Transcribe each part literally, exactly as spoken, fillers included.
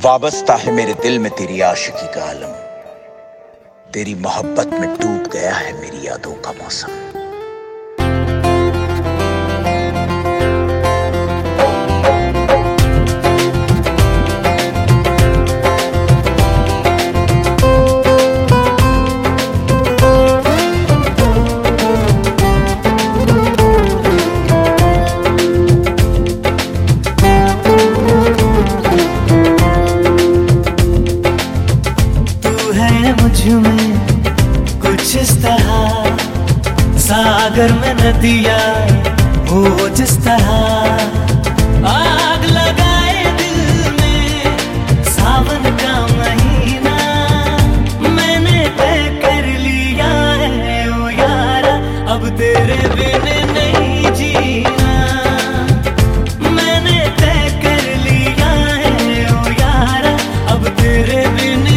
वाबस्ता है मेरे दिल में तेरी आशिकी का आलम, तेरी मोहब्बत में डूब गया है मेरी यादों का मौसम। में कुछ इस तरह सागर में नदियाँ हो जिस तरह आग लगाए दिल में सावन का महीना मैंने तय कर लिया है ओ यारा, अब तेरे बिना नहीं जीना। मैंने तय कर लिया है ओ यारा, अब तेरे बिना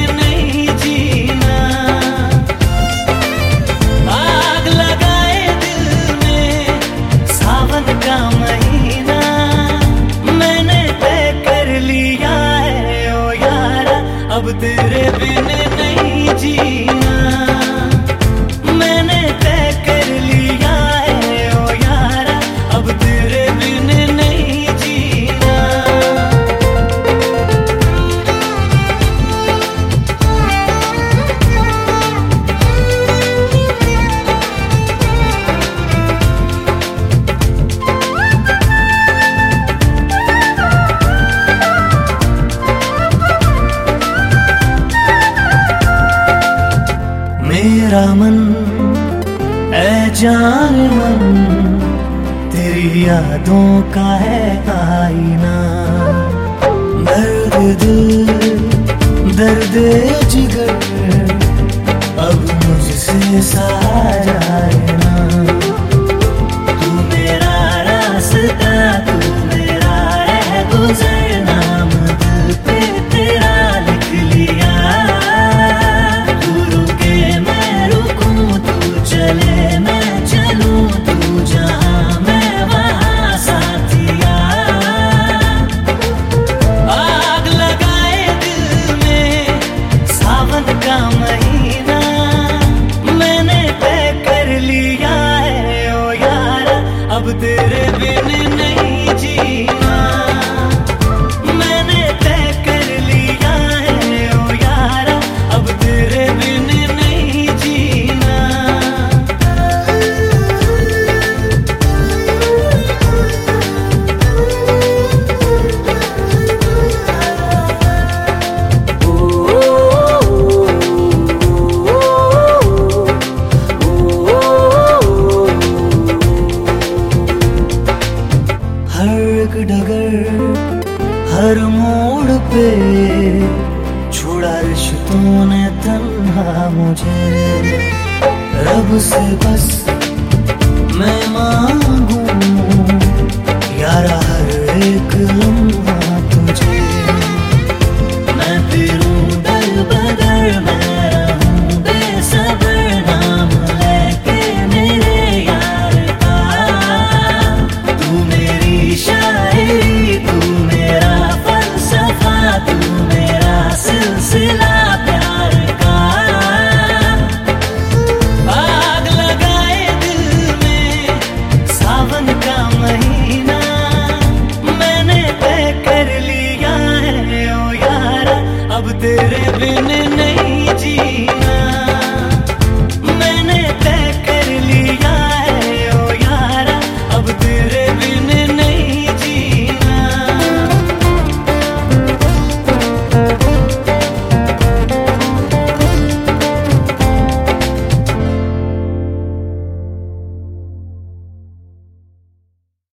अब तेरे बिना नहीं जीना। मैंने तय कर लिया है ओ यारा, अब तेरे बिना नहीं जीना। मेरा मन ऐ जान मन तेरी यादों का है आईना। दर्द दिल दर्द जिगर अब मुझसे सहा जाए ना। तू मेरा रास्ता तू मेरा रह गुजर, नाम दिल पे तेरा लिख लिया। चले मैं चलूं तू जहां मैं वहां साथिया। आग लगाए दिल में सावन का महीना मैंने तय कर लिया है ओ यारा, अब तेरे बिना नहीं जीना। मैंने तय कर लिया है ओ यारा, अब तेरे बिना नहीं जीना। डगर हर मोड़ पे छोड़ा रिश्तों ने तन्हा मुझे। रब से बस मैं मांगू यारा हर एक लम्हा